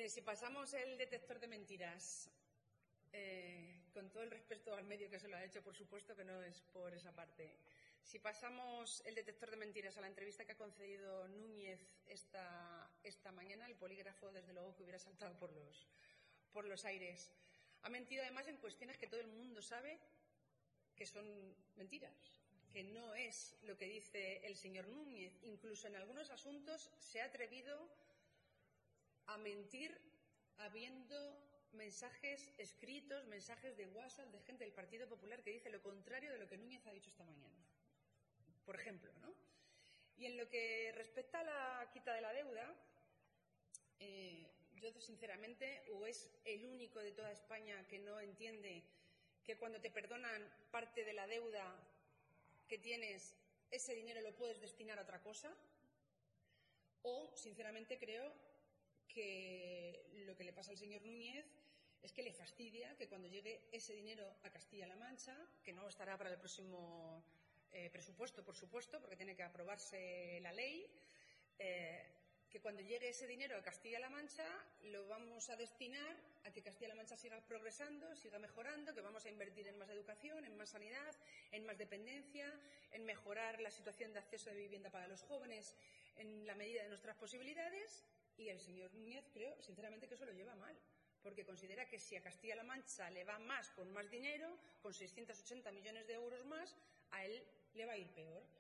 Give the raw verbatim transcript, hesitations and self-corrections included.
Mire, si pasamos el detector de mentiras, eh, con todo el respeto al medio que se lo ha hecho, por supuesto que no es por esa parte, si pasamos el detector de mentiras a la entrevista que ha concedido Núñez esta, esta mañana, el polígrafo, desde luego, que hubiera saltado por los, por los aires. Ha mentido, además, en cuestiones que todo el mundo sabe que son mentiras, que no es lo que dice el señor Núñez. Incluso en algunos asuntos se ha atrevido a mentir habiendo mensajes escritos, mensajes de WhatsApp de gente del Partido Popular que dice lo contrario de lo que Núñez ha dicho esta mañana, por ejemplo, ¿no? Y en lo que respecta a la quita de la deuda, eh, yo sinceramente, o es el único de toda España que no entiende que cuando te perdonan parte de la deuda que tienes, ese dinero lo puedes destinar a otra cosa, o sinceramente creo que lo que le pasa al señor Núñez es que le fastidia que cuando llegue ese dinero a Castilla-La Mancha, que no estará para el próximo eh, presupuesto, por supuesto, porque tiene que aprobarse la ley, eh, que cuando llegue ese dinero a Castilla-La Mancha lo vamos a destinar a que Castilla-La Mancha siga progresando, siga mejorando, que vamos a invertir en más educación, en más sanidad, en más dependencia, en mejorar la situación de acceso de vivienda para los jóvenes en la medida de nuestras posibilidades. Y el señor Núñez, creo, sinceramente, que eso lo lleva mal, porque considera que si a Castilla-La Mancha le va más con más dinero, con seiscientos ochenta millones de euros más, a él le va a ir peor.